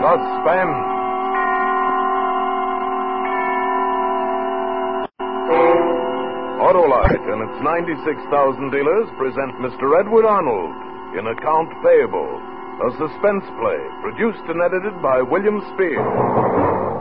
Suspense. Autolite and its 96,000 dealers present Mr. Edward Arnold in Account Payable, a suspense play produced and edited by William Spears.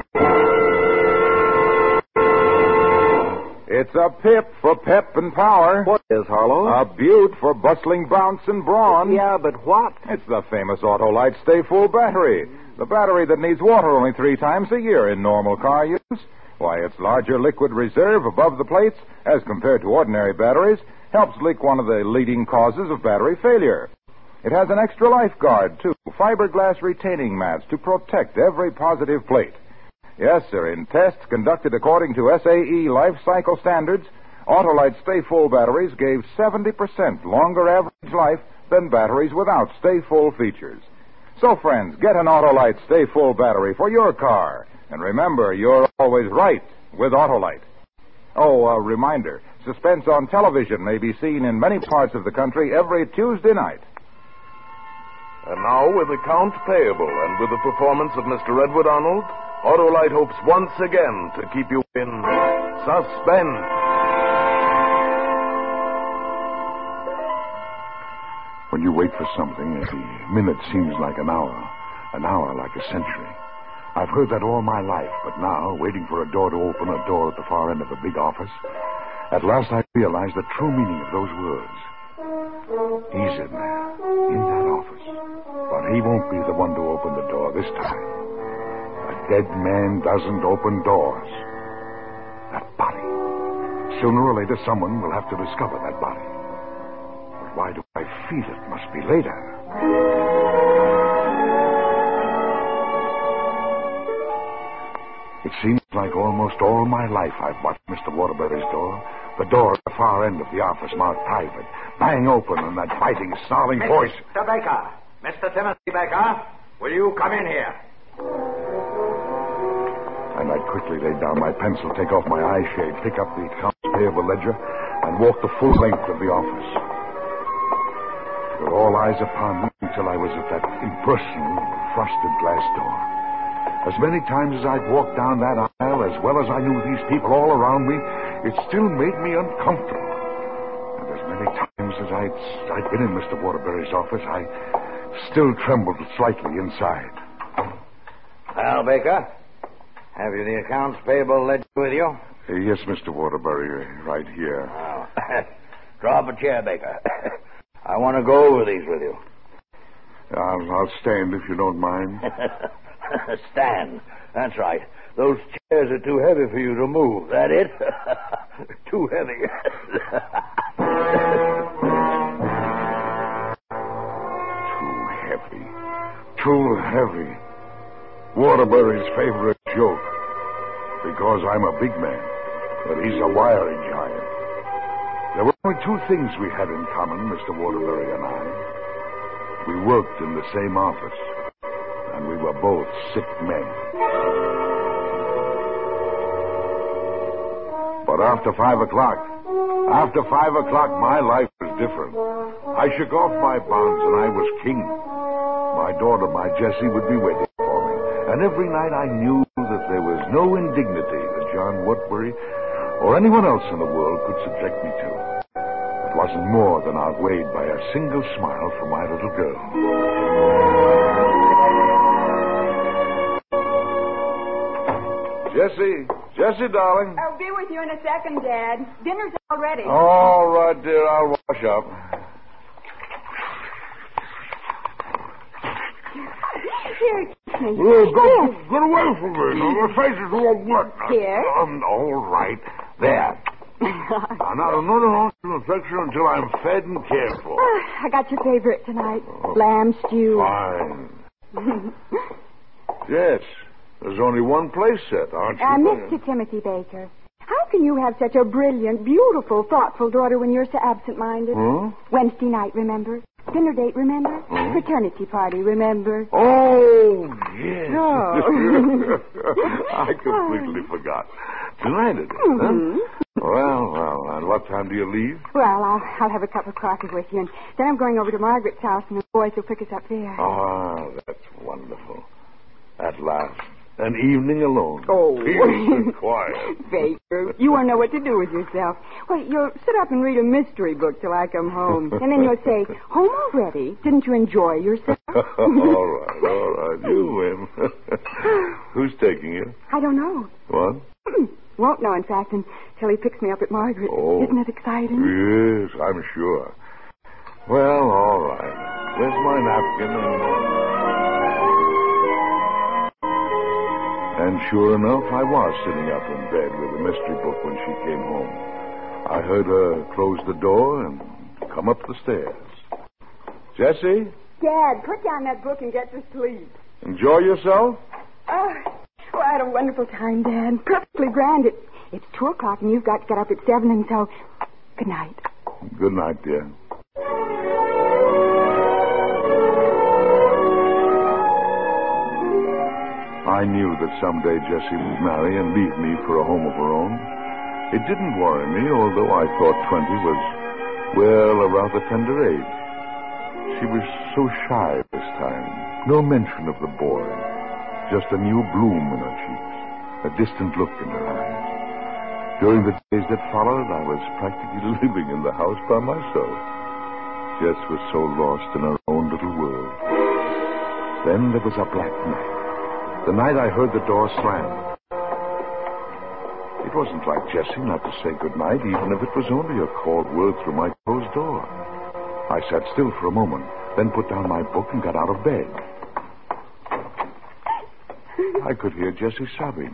It's a pip for pep and power. What is, Harlow? A beaut for bustling bounce and brawn. Yeah, but what? It's the famous Autolite Stay Full battery. The battery that needs water only 3 times a year in normal car use. Why, its larger liquid reserve above the plates, as compared to ordinary batteries, helps leak one of the leading causes of battery failure. It has an extra lifeguard, too, fiberglass retaining mats to protect every positive plate. Yes, sir, in tests conducted according to SAE life cycle standards, Autolite Stay Full batteries gave 70% longer average life than batteries without Stay Full features. So, friends, get an Autolite Stay Full battery for your car. And remember, you're always right with Autolite. Oh, a reminder, Suspense on television may be seen in many parts of the country every Tuesday night. And now, with Account Payable and with the performance of Mr. Edward Arnold, Autolite hopes once again to keep you in suspense. When you wait for something, every minute seems like an hour like a century. I've heard that all my life, but now, waiting for a door to open, a door at the far end of a big office, at last I realize the true meaning of those words. He's in there, in that office, but he won't be the one to open the door this time. A dead man doesn't open doors. That body. Sooner or later, someone will have to discover that body. But why do I feel it must be later? It seems like almost all my life I've watched Mr. Waterbury's door. The door at the far end of the office marked private. Bang open and that biting, snarling voice. Mr. Baker! Mr. Timothy Baker! Will you come in here? And I'd quickly lay down my pencil, take off my eye shade, pick up the accounts payable ledger, and walk the full length of the office. There were all eyes upon me until I was at that impersonal, frosted glass door. As many times as I'd walked down that aisle, as well as I knew these people all around me, it still made me uncomfortable. And as many times as I'd been in Mr. Waterbury's office, I still trembled slightly inside. Well, Baker, have you the accounts payable ledger with you? Yes, Mr. Waterbury, right here. Oh. Draw up a chair, Baker. I want to go over these with you. I'll stand if you don't mind. Stand. That's right. Those chairs are too heavy for you to move. That it? Too heavy. Too heavy. Waterbury's favorite joke. Because I'm a big man, but he's a wiry giant. There were only 2 things we had in common, Mr. Waterbury and I. We worked in the same office, and we were both sick men. But after 5 o'clock, my life was different. I shook off my bonds, and I was king. My daughter, my Jessie, would be waiting for me. And every night I knew that there was no indignity that John Woodbury or anyone else in the world could subject me to. It wasn't more than outweighed by a single smile from my little girl. Jessie, darling. I'll be with you in a second, Dad. Dinner's all ready. All right, dear, I'll wash up. Here, kiss me. Get away from me. My face is all wet. Here? All right. There. Now, another affection until I'm fed and cared for. I got your favorite tonight. Lamb stew. Fine. Yes. There's only one place set, aren't you? Mr. Timothy Baker, how can you have such a brilliant, beautiful, thoughtful daughter when you're so absent-minded? Huh? Wednesday night, remember? Dinner date, remember? Fraternity party, remember? Oh, yes. Oh. I completely forgot. Tonight it is, huh? Well, and what time do you leave? Well, I'll have a cup of coffee with you, and then I'm going over to Margaret's house, and the boys will pick us up there. Ah, that's wonderful. At last. An evening alone. Oh. Peace and quiet. Baker, you won't know what to do with yourself. Well, you'll sit up and read a mystery book till I come home. And then you'll say, home already? Didn't you enjoy yourself? All right. You win. Who's taking you? I don't know. What? Won't know, in fact, until he picks me up at Margaret. Oh. Isn't it exciting? Yes, I'm sure. Well, all right. Where's my napkin? And sure enough, I was sitting up in bed with a mystery book when she came home. I heard her close the door and come up the stairs. Jessie? Dad, put down that book and get to sleep. Enjoy yourself? Oh, I had a wonderful time, Dad. Perfectly grand. It's 2:00 and you've got to get up at 7, and so good night. Good night, dear. I knew that someday Jessie would marry and leave me for a home of her own. It didn't worry me, although I thought 20 was, well, a rather tender age. She was so shy this time. No mention of the boy. Just a new bloom in her cheeks. A distant look in her eyes. During the days that followed, I was practically living in the house by myself. Jess was so lost in her own little world. Then there was a black night. The night I heard the door slam. It wasn't like Jessie not to say goodnight, even if it was only a cold word through my closed door. I sat still for a moment, then put down my book and got out of bed. I could hear Jessie sobbing.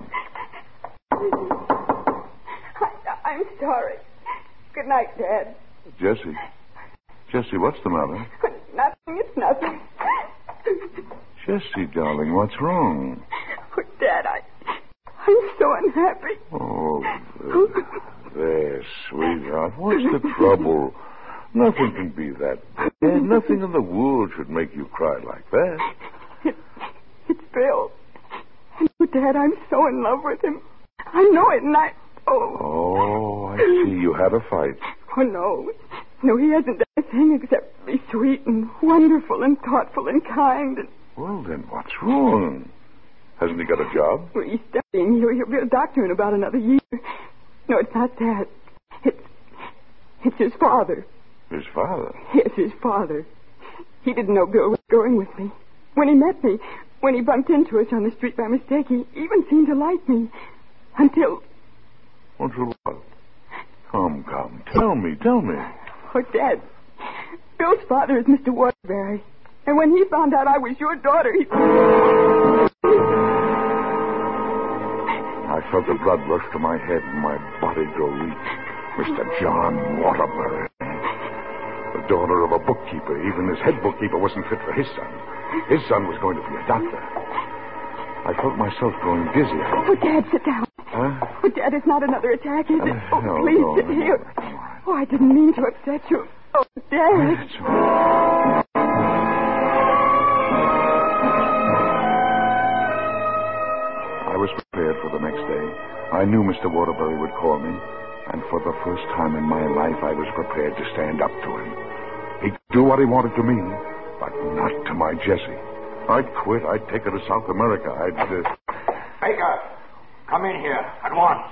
I'm sorry. Good night, Dad. Jessie, what's the matter? Nothing. It's nothing. Jessie, darling, what's wrong? Oh, Dad, I'm so unhappy. Oh, there, sweetheart. What's the trouble? Nothing can be that bad. Nothing in the world should make you cry like that. It's Bill. Oh, Dad, I'm so in love with him. I know it, and Oh, I see. You had a fight. Oh, no. No, he hasn't done a thing except be sweet and wonderful and thoughtful and kind. Well, then what's wrong? Hasn't he got a job? Well, he's studying. He'll be a doctor in about another year. No, it's not that. It's his father. His father? Yes, his father. He didn't know Bill was going with me. When he met me, when he bumped into us on the street by mistake, he even seemed to like me. Until what? Come. Tell me. Oh, Dad, Bill's father is Mr. Waterbury. And when he found out I was your daughter, he... I felt the blood rush to my head and my body grow weak. Mr. John Waterbury. The daughter of a bookkeeper. Even his head bookkeeper wasn't fit for his son. His son was going to be a doctor. I felt myself growing dizzy. Oh, Dad, sit down. Huh? Oh, Dad, it's not another attack, is it? No, please, sit here. Oh, I didn't mean to upset you. Oh, Dad. That's right. I was prepared for the next day. I knew Mr. Waterbury would call me, and for the first time in my life, I was prepared to stand up to him. He could do what he wanted to me, but not to my Jessie. I'd quit. I'd take her to South America. Baker, come in here at once.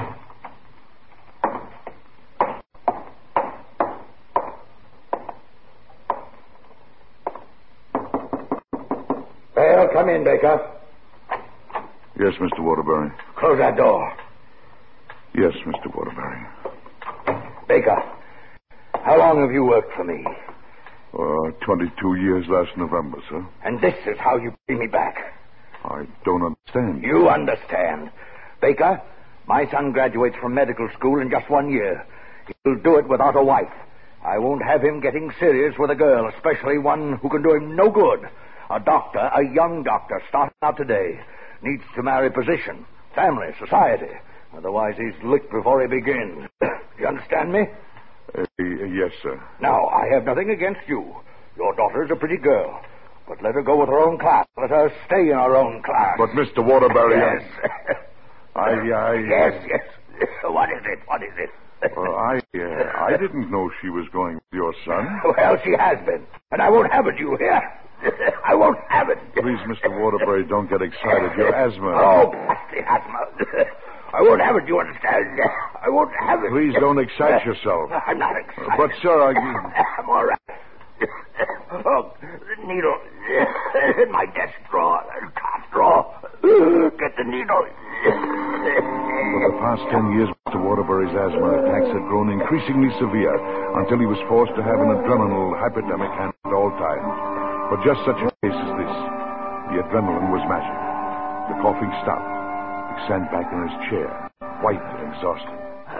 Well, come in, Baker. Yes, Mr. Waterbury. Close that door. Yes, Mr. Waterbury. Baker, how long have you worked for me? 22 years last November, sir. And this is how you pay me back. I don't understand. You understand. Baker, my son graduates from medical school in just 1 year. He'll do it without a wife. I won't have him getting serious with a girl, especially one who can do him no good. A doctor, a young doctor, starting out today, needs to marry position, family, society. Otherwise, he's licked before he begins. You understand me? Yes, sir. Now, I have nothing against you. Your daughter's a pretty girl. But let her go with her own class. Let her stay in her own class. But, Mr. Waterbury... Yes. Yes. What is it? Well, I didn't know she was going with your son. Well, she has been. And I won't have it, you hear? I won't have it. Please, Mr. Waterbury, don't get excited. Your asthma. Oh, blast the asthma. I won't have it, you understand? I won't have it. Please don't excite yourself. I'm not excited. But, sir, I'm all right. Oh, the needle in my desk drawer. Top drawer. Get the needle. For the past 10 years, Mr. Waterbury's asthma attacks had grown increasingly severe until he was forced to have an adrenaline hypodermic handled at all times. For just such a case as this, the adrenaline was magic. The coughing stopped. He sank back in his chair, white and exhausted.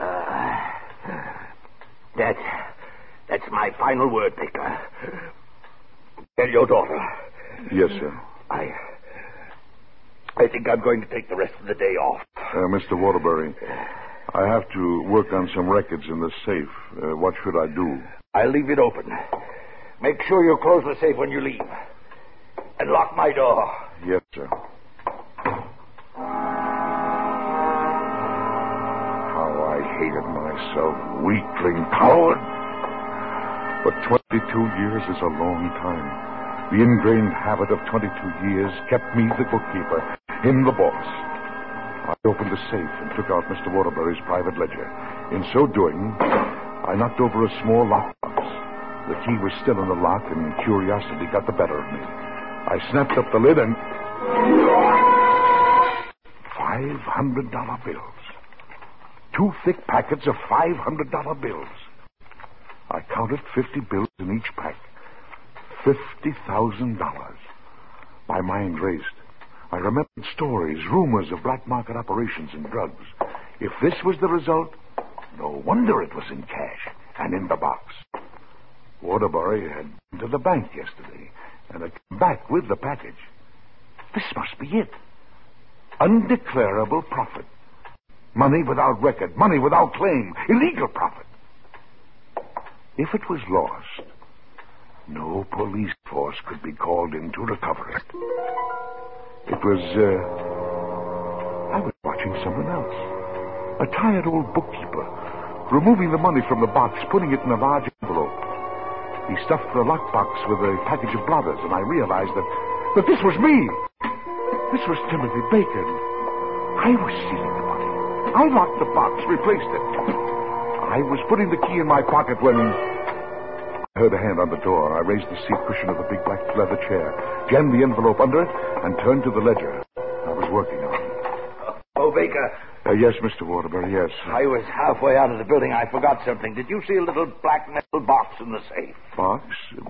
That's my final word, Baker. Tell your daughter. Yes, sir. I think I'm going to take the rest of the day off. Mr. Waterbury, I have to work on some records in the safe. What should I do? I'll leave it open. Make sure you close the safe when you leave. And lock my door. Yes, sir. How I hated myself, weakling, coward. But 22 years is a long time. The ingrained habit of 22 years kept me the bookkeeper, him the boss. I opened the safe and took out Mr. Waterbury's private ledger. In so doing, I knocked over a small lockbox. The key was still in the lock, and curiosity got the better of me. I snapped up the lid and... $500 bills. 2 thick packets of $500 bills. I counted 50 bills in each pack. $50,000. My mind raced. I remembered stories, rumors of black market operations in drugs. If this was the result, no wonder it was in cash and in the box. Waterbury had been to the bank yesterday and had come back with the package. This must be it. Undeclarable profit. Money without record, money without claim, illegal profit. If it was lost, no police force could be called in to recover it. It was, I was watching someone else. A tired old bookkeeper, removing the money from the box, putting it in a large envelope. He stuffed the lockbox with a package of bladders, and I realized that this was me. This was Timothy Bacon. I was stealing the money. I locked the box, replaced it. I was putting the key in my pocket when... I heard a hand on the door. I raised the seat cushion of the big black leather chair, jammed the envelope under it, and turned to the ledger I was working on. Oh, Baker. Yes, Mr. Waterbury, yes. I was halfway out of the building. I forgot something. Did you see a little black metal box in the safe? Box?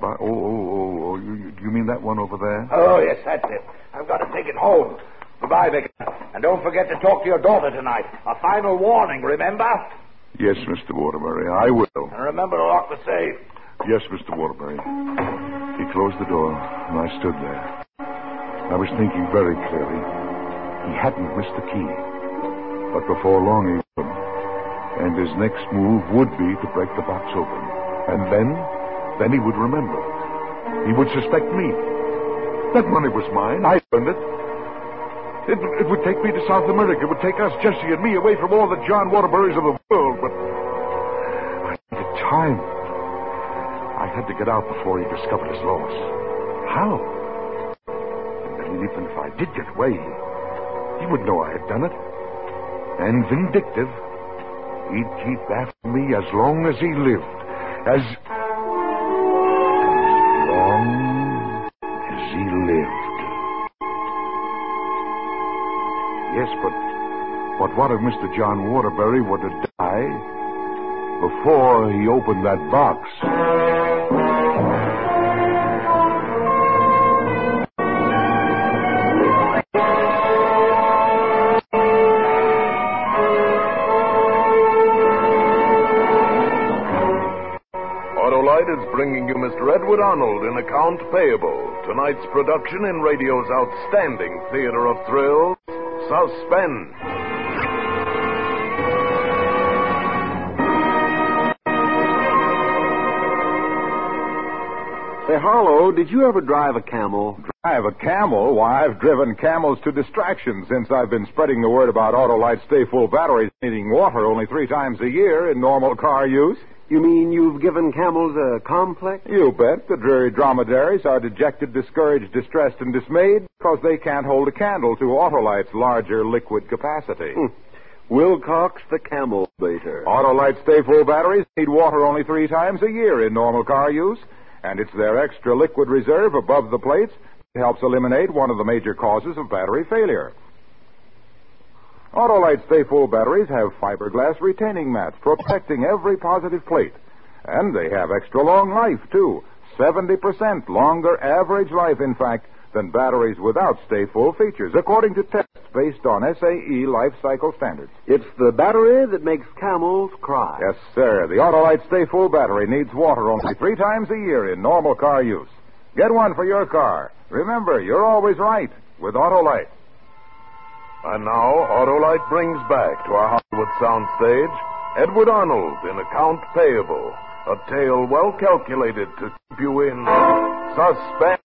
You mean that one over there? Oh, yes, that's it. I've got to take it home. Goodbye, Baker. And don't forget to talk to your daughter tonight. A final warning, remember? Yes, Mr. Waterbury, I will. And remember to lock the safe. Yes, Mr. Waterbury. He closed the door, and I stood there. I was thinking very clearly. He hadn't missed the key. But before long he would. And his next move would be to break the box open. And then he would remember. He would suspect me. That money was mine. I earned it. It would take me to South America. It would take us, Jesse and me, away from all the John Waterburys of the world. But I needed time. I had to get out before he discovered his loss. How? And then even if I did get away, he would know I had done it. And vindictive, he'd keep after me as long as he lived. As long as he lived. Yes, but what if Mr. John Waterbury were to die before he opened that box? Autolite is bringing you Mr. Edward Arnold in Account Payable, tonight's production in radio's outstanding theater of thrills, Suspense. Say, Harlow, did you ever drive a camel? Drive a camel? Why, I've driven camels to distraction since I've been spreading the word about Autolite Stay Full batteries needing water only 3 times a year in normal car use. You mean you've given camels a complex? You bet. The dreary dromedaries are dejected, discouraged, distressed, and dismayed because they can't hold a candle to Autolite's larger liquid capacity. Wilcox the camel baiter. Autolite Stay Full batteries need water only 3 times a year in normal car use, and it's their extra liquid reserve above the plates that helps eliminate one of the major causes of battery failure. Autolite Stay Full batteries have fiberglass retaining mats protecting every positive plate. And they have extra long life, too. 70% longer average life, in fact, than batteries without Stay Full features, according to tests based on SAE life cycle standards. It's the battery that makes camels cry. Yes, sir. The Autolite Stay Full battery needs water only 3 times a year in normal car use. Get one for your car. Remember, you're always right with Autolite. And now, Autolite brings back to our Hollywood soundstage Edward Arnold in Account Payable, a tale well calculated to keep you in suspense.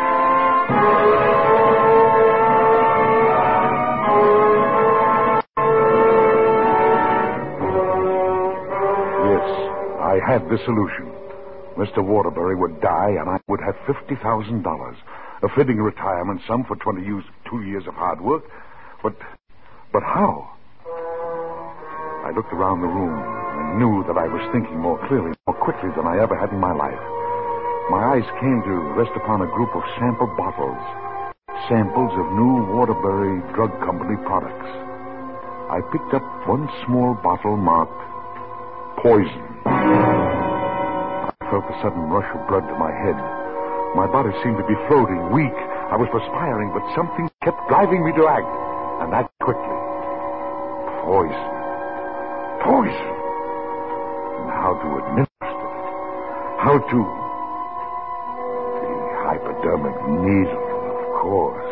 Yes, I had the solution. Mr. Waterbury would die, and I would have $50,000, a fitting retirement sum for 2 years of hard work. But how? I looked around the room and knew that I was thinking more clearly, more quickly than I ever had in my life. My eyes came to rest upon a group of sample bottles, samples of new Waterbury Drug Company products. I picked up one small bottle marked poison. I felt a sudden rush of blood to my head. My body seemed to be floating, weak. I was perspiring, but something kept driving me to act. And that quickly. Poison. Poison. And how to administer it. How to... The hypodermic needle, of course.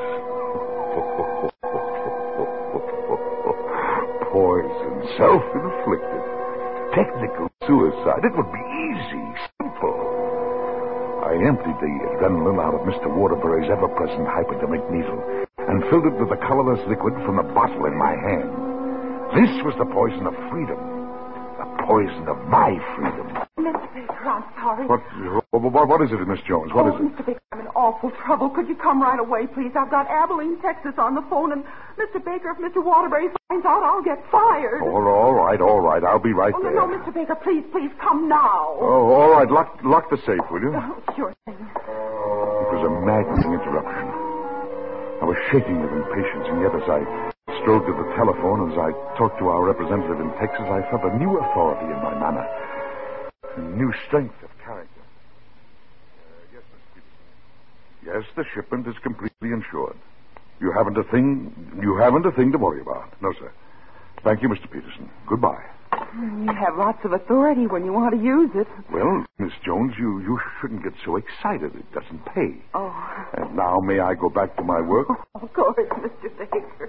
Poison. Self-inflicted. Technical suicide. It would be easy. Simple. I emptied the adrenaline out of Mr. Waterbury's ever-present hypodermic needle and filled it with the colorless liquid from the bottle in my hand. This was the poison of freedom. The poison of my freedom. Mr. Baker, I'm sorry. What is it, Miss Jones? What is it? Mr. Baker, I'm in awful trouble. Could you come right away, please? I've got Abilene, Texas on the phone, and Mr. Baker, if Mr. Waterbury finds out, I'll get fired. All right. I'll be right there. No, Mr. Baker, please come now. Oh, all right. Lock the safe, will you? Oh, sure thing. It was a maddening interruption. I was shaking with impatience, and yet as I strode to the telephone, as I talked to our representative in Texas, I felt a new authority in my manner, a new strength of character. Yes, Mr. Peterson. Yes, the shipment is completely insured. You haven't a thing to worry about. No, sir. Thank you, Mr. Peterson. Goodbye. You have lots of authority when you want to use it. Well, Miss Jones, you shouldn't get so excited. It doesn't pay. Oh. And now may I go back to my work? Of course, Mr. Baker.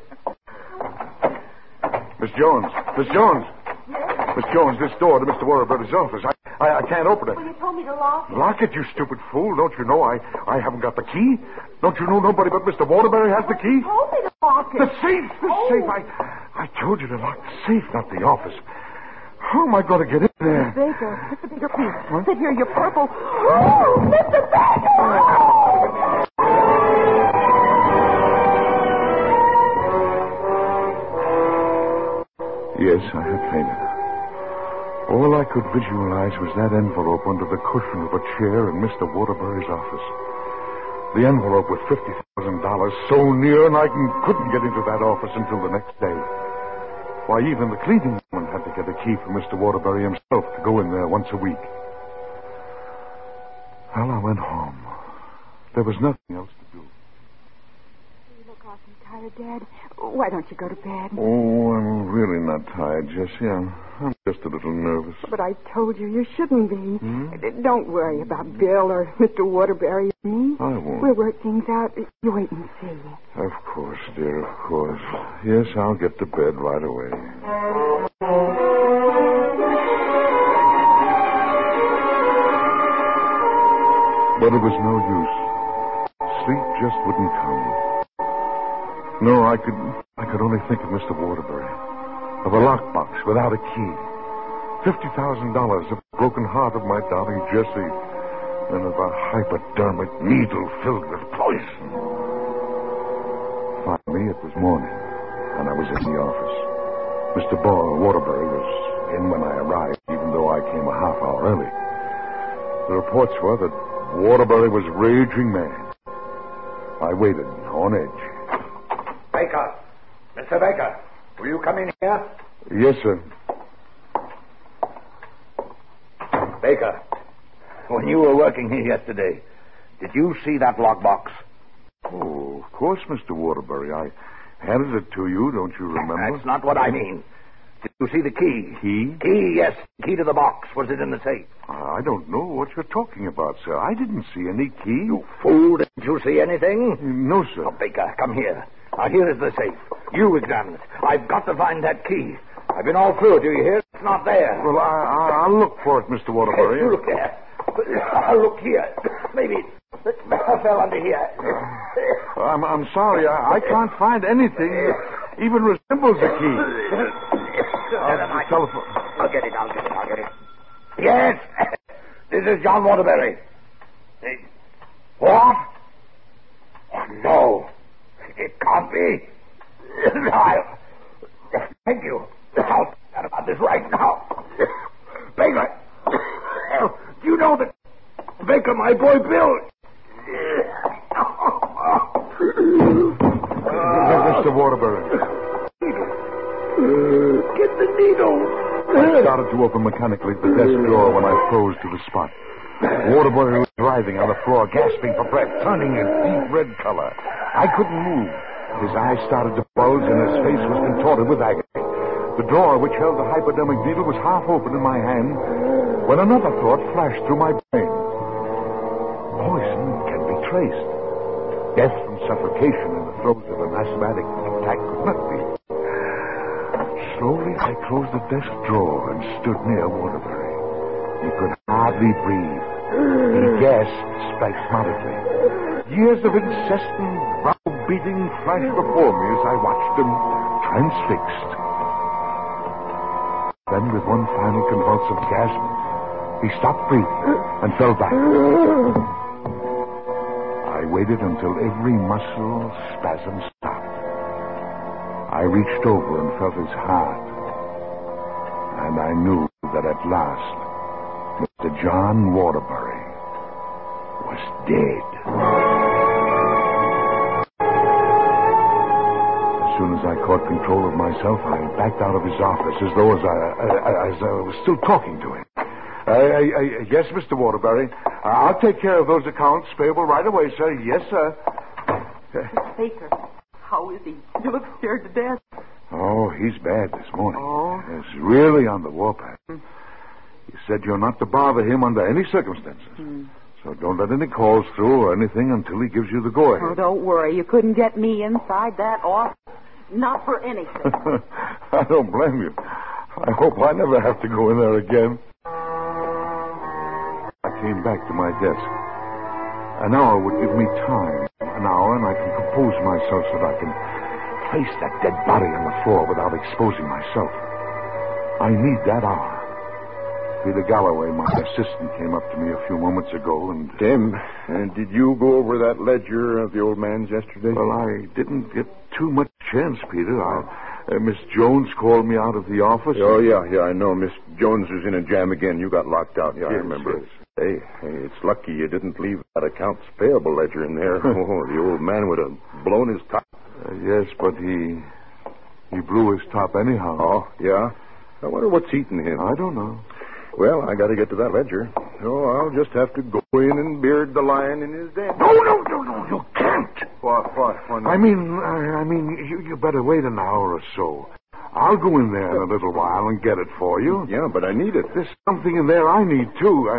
Miss Jones. Yes? Miss Jones, this door to Mr. Waterbury's office. I can't open it. Well, you told me to lock it. Lock it, you stupid fool. Don't you know I haven't got the key? Don't you know nobody but Mr. Waterbury has the key? You told me to lock it. The safe! I told you to lock the safe, not the office. How am I going to get in there? Mr. Baker, please. Sit here, you're purple. Oh, Mr. Baker! Yes, I had fainted. All I could visualize was that envelope under the cushion of a chair in Mr. Waterbury's office. The envelope with $50,000 so near, and I couldn't get into that office until the next day. Why, even the cleaning woman had to get a key from Mr. Waterbury himself to go in there once a week. Well, I went home. There was nothing else to do. You look awfully tired, Dad. Why don't you go to bed? Oh, I'm really not tired, Jessie. I'm just a little nervous. But I told you shouldn't be. Don't worry about Bill or Mr. Waterbury or me. I won't. We'll work things out. You wait and see. Of course, dear, of course. Yes, I'll get to bed right away. But it was no use. Sleep just wouldn't come. No, I could only think of Mr. Waterbury. Of a lockbox without a key. $50,000 of broken heart of my darling Jessie than of a hypodermic needle filled with poison. Finally, it was morning, and I was in the office. Mr. Waterbury was in when I arrived, even though I came a half hour early. The reports were that Waterbury was raging mad. I waited on edge. Baker! Mr. Baker, will you come in here? Yes, sir. Baker, when you were working here yesterday, did you see that lockbox? Oh, of course, Mr. Waterbury. I handed it to you, don't you remember? That's not what I mean. Did you see the key? Key? Key, yes. Key to the box. Was it in the safe? I don't know what you're talking about, sir. I didn't see any key. You fool. Didn't you see anything? No, sir. Oh, Baker, come here. Now, here is the safe. You examine it. I've got to find that key. I've been all through it, do you hear? It's not there. Well, I'll look for it, Mr. Waterbury. You look there. I'll look here. Maybe it fell under here. I'm sorry. I can't find anything that even resembles a key. The telephone. I'll get it. Yes. This is John Waterbury. What? Oh, no. It can't be. Thank you. I'll forget about this right now. Baker. Do you know that Baker, my boy Bill... Mr. Waterbury. Get the needle. I started to open mechanically the desk drawer when I froze to the spot. Waterbury was writhing on the floor, gasping for breath, turning a deep red color. I couldn't move. His eyes started to bulge, and his face was contorted with agony. The drawer which held the hypodermic needle was half open in my hand when another thought flashed through my brain. Poison can be traced. Death from suffocation in the throes of an asthmatic attack could not be. Slowly, I closed the desk drawer and stood near Waterbury. He could hardly breathe. He gasped spasmodically. Years of incessant brow-beating flashed before me as I watched him transfixed. Then, with one final convulsive gasp, he stopped breathing and fell back. I waited until every muscle spasm stopped. I reached over and felt his heart, and I knew that at last Mr. John Waterbury was dead. As soon as I caught control of myself, I backed out of his office as though I was still talking to him. Yes, Mr. Waterbury. I'll take care of those accounts payable right away, sir. Yes, sir. Baker, how is he? You look scared to death. Oh, he's bad this morning. Oh? He's really on the warpath. He said you're not to bother him under any circumstances. So don't let any calls through or anything until he gives you the go-ahead. Oh, don't worry. You couldn't get me inside that office. Not for anything. I don't blame you. I hope I never have to go in there again. I came back to my desk. An hour would give me time. An hour, and I can compose myself so that I can place that dead body on the floor without exposing myself. I need that hour. Peter Galloway, my assistant, came up to me a few moments ago and... Tim, did you go over that ledger of the old man's yesterday? Well, I didn't get too much chance, Peter. Miss Jones called me out of the office. Oh, yeah, I know. Miss Jones was in a jam again. You got locked out. Yeah, Yes, I remember. yes. Hey, it's lucky you didn't leave that accounts payable ledger in there. Oh, the old man would have blown his top. Yes, but he blew his top anyhow. Oh, yeah? I wonder what's eating him. I don't know. Well, I got to get to that ledger. So I'll just have to go in and beard the lion in his den. No, you can't. What? I mean, you better wait an hour or so. I'll go in there in a little while and get it for you. Yeah, but I need it. There's something in there I need, too.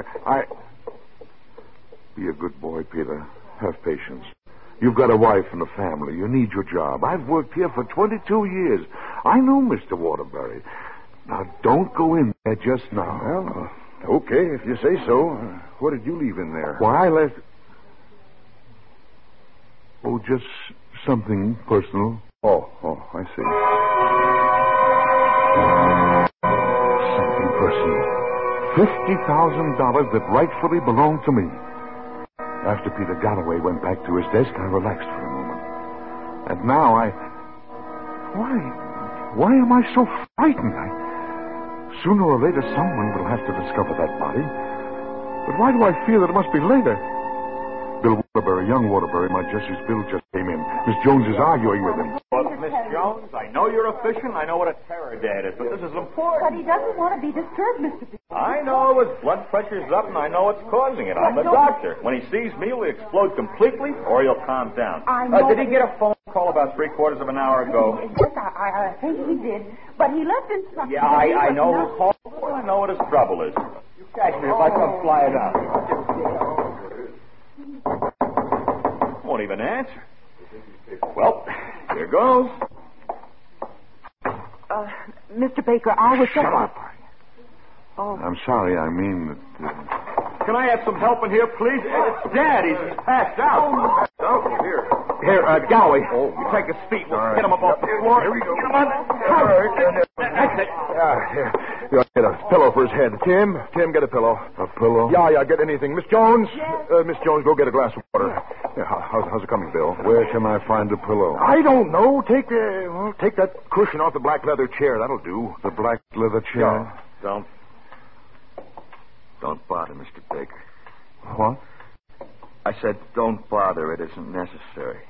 Be a good boy, Peter. Have patience. You've got a wife and a family. You need your job. I've worked here for 22 years. I know Mr. Waterbury. Now, don't go in there just now. Well, okay, if you say so. What did you leave in there? Why, I left... Oh, just something personal. Oh, I see. Something personal. $50,000 that rightfully belonged to me. After Peter Galloway went back to his desk, I relaxed for a moment. And now Why am I so frightened? Sooner or later, someone will have to discover that body. But why do I feel that it must be later? Bill Waterbury, young Waterbury, my Jesse's Bill just came in. Miss Jones is arguing with him. Well, Miss Jones, I know you're efficient. I know what a terror dad is, but this is important. But he doesn't want to be disturbed, Mr. B. I know his blood pressure's up, and I know what's causing it. I'm the doctor. When he sees me, he'll explode completely, or he'll calm down. I know. Did he get a phone call about 3/4 of an hour ago? Yes, I think he did. But he left instructions. Yeah, I know who called. Well, I know what his trouble is. You catch me if I come flying out. Won't even answer. Well, here goes. Mr. Baker, I was... Shut up. Oh. I'm sorry, I mean that... Can I have some help in here, please? It's Dad. He's passed out. Oh, here. Here, Galloway. You take his feet. We'll get him up off the floor. Here we go. Get him on. That's it. Here. You get a pillow for his head. Tim, get a pillow. A pillow? Yeah, get anything. Miss Jones? Miss Jones, go get a glass of water. Yeah, how's it coming, Bill? Where can I find a pillow? I don't know. Take that cushion off the black leather chair. That'll do. The black leather chair? Yeah. Don't bother, Mr. Baker. What? I said don't bother. It isn't necessary.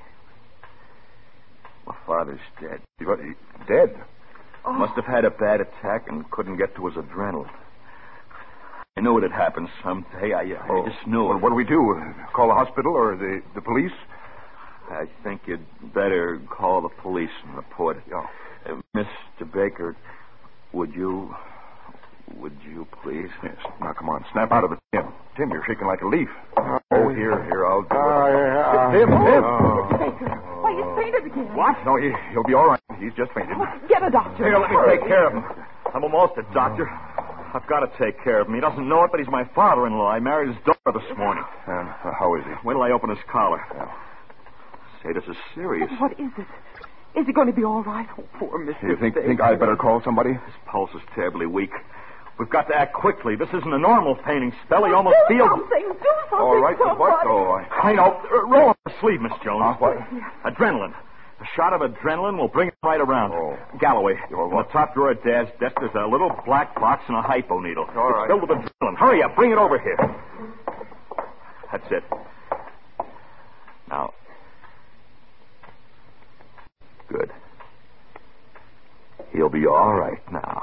My father's dead. Dead? Must have had a bad attack and couldn't get to his adrenaline. I knew it had happened someday. I just knew it. What do we do? Call the hospital or the police? I think you'd better call the police and report it. Yeah. Mr. Baker, would you please? Yes. Now, come on. Snap out of it, Tim. Tim, you're shaking like a leaf. Here, I'll do it. Tim! Why, he's fainted again. What? No, he'll be all right. He's just fainted. Get a doctor. Here, let me take care of him. I'm almost a doctor. I've got to take care of him. He doesn't know it, but he's my father-in-law. I married his daughter this morning. How is he? Wait till I open his collar. Yeah. Say, this is serious. What is it? Is he going to be all right? Oh, poor Mr. You think I'd better call somebody? His pulse is terribly weak. We've got to act quickly. This isn't a normal fainting spell. He almost feels... Do something. All right, but what? I know. Roll up the sleeve, Miss Jones. What? Adrenaline. A shot of adrenaline will bring it right around. Oh. Galloway, in the top drawer of Dad's desk, there's a little black box and a hypo needle. All right. It's filled with adrenaline. Hurry up. Bring it over here. That's it. Now. Good. He'll be all right now.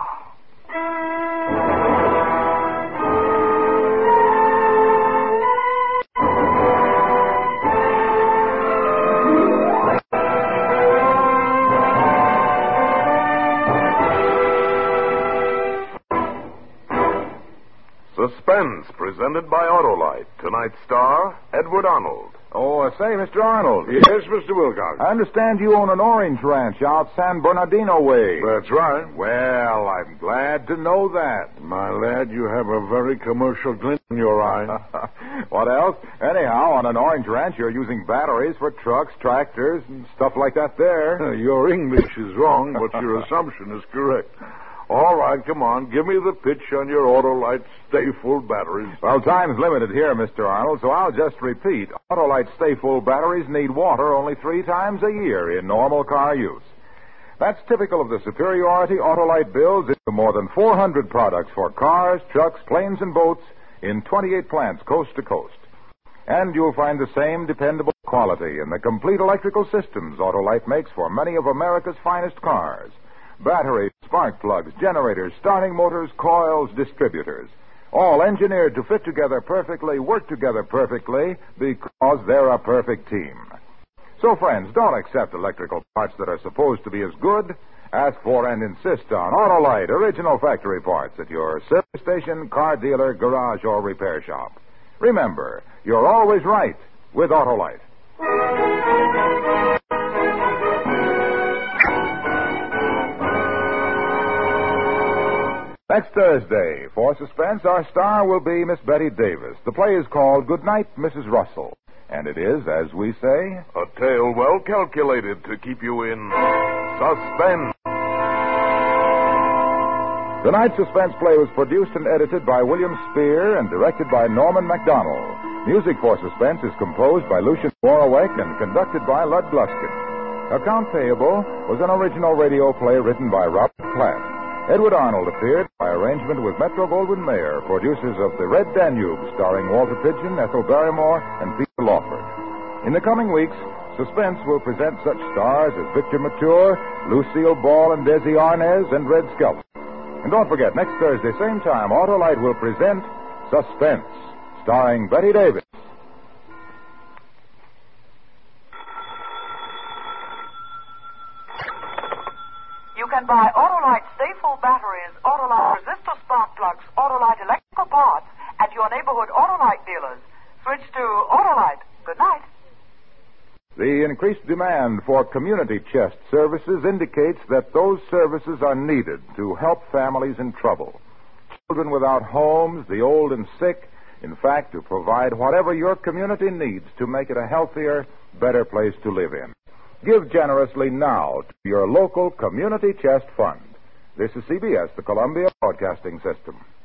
Suspense, presented by Autolite. Tonight's star, Edward Arnold. Oh, say, Mr. Arnold. Yes, Mr. Wilcox. I understand you own an orange ranch out San Bernardino way. That's right. Well, I'm glad to know that. My lad, you have a very commercial glint in your eye. What else? Anyhow, on an orange ranch, you're using batteries for trucks, tractors, and stuff like that there. Your English is wrong, but your assumption is correct. All right, come on. Give me the pitch on your Autolite Stay Full batteries. Well, time's limited here, Mr. Arnold, so I'll just repeat. Autolite Stay Full batteries need water only 3 times a year in normal car use. That's typical of the superiority Autolite builds into more than 400 products for cars, trucks, planes, and boats in 28 plants coast to coast. And you'll find the same dependable quality in the complete electrical systems Autolite makes for many of America's finest cars. Batteries, spark plugs, generators, starting motors, coils, distributors. All engineered to fit together perfectly, work together perfectly, because they're a perfect team. So, friends, don't accept electrical parts that are supposed to be as good. Ask for and insist on Autolite original factory parts at your service station, car dealer, garage, or repair shop. Remember, you're always right with Autolite. Next Thursday, for suspense, our star will be Miss Betty Davis. The play is called Goodnight, Mrs. Russell. And it is, as we say, a tale well calculated to keep you in suspense. Tonight's suspense play was produced and edited by William Spear and directed by Norman MacDonald. Music for Suspense is composed by Lucian Moraweck and conducted by Lud Gluskin. Account Payable was an original radio play written by Robert Platt. Edward Arnold appeared by arrangement with Metro-Goldwyn-Mayer, producers of The Red Danube, starring Walter Pidgeon, Ethel Barrymore, and Peter Lawford. In the coming weeks, Suspense will present such stars as Victor Mature, Lucille Ball and Desi Arnaz, and Red Skelton. And don't forget, next Thursday, same time, Autolite will present Suspense, starring Betty Davis. You can buy Autolite Stay-Full batteries, Autolite resistor spark plugs, Autolite electrical parts at your neighborhood Autolite dealers. Switch to Autolite. Good night. The increased demand for community chest services indicates that those services are needed to help families in trouble. Children without homes, the old and sick, in fact, to provide whatever your community needs to make it a healthier, better place to live in. Give generously now to your local Community Chest Fund. This is CBS, the Columbia Broadcasting System.